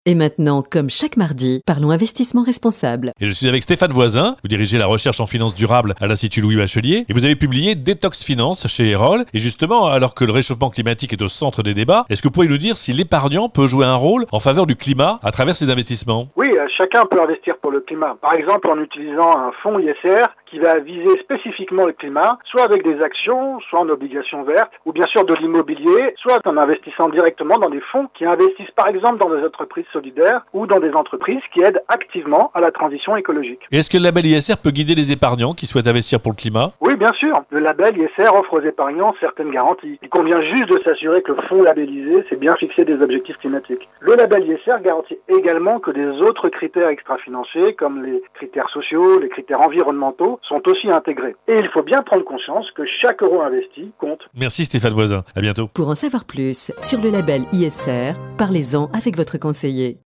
Et maintenant, comme chaque mardi, parlons investissement responsable. Et je suis avec Stéphane Voisin, vous dirigez la recherche en finance durable à l'Institut Louis Bachelier et vous avez publié Détox Finance chez Erol. Et justement, alors que le réchauffement climatique est au centre des débats, est-ce que vous pouvez nous dire si l'épargnant peut jouer un rôle en faveur du climat à travers ses investissements? Oui, chacun peut investir pour le climat. Par exemple, en utilisant un fonds ISR qui va viser spécifiquement le climat, soit avec des actions, soit en obligations vertes, ou bien sûr de l'immobilier, soit en investissant directement dans des fonds qui investissent par exemple dans des entreprises solidaires ou dans des entreprises qui aident activement à la transition écologique. Et est-ce que le label ISR peut guider les épargnants qui souhaitent investir pour le climat? Oui, bien sûr. Le label ISR offre aux épargnants certaines garanties. Il convient juste de s'assurer que le fonds labellisé s'est bien fixé des objectifs climatiques. Le label ISR garantit également que des autres critères extra-financiers, comme les critères sociaux, les critères environnementaux, sont aussi intégrés. Et il faut bien prendre conscience que chaque euro investi compte. Merci Stéphane Voisin, à bientôt. Pour en savoir plus sur le label ISR, parlez-en avec votre conseiller.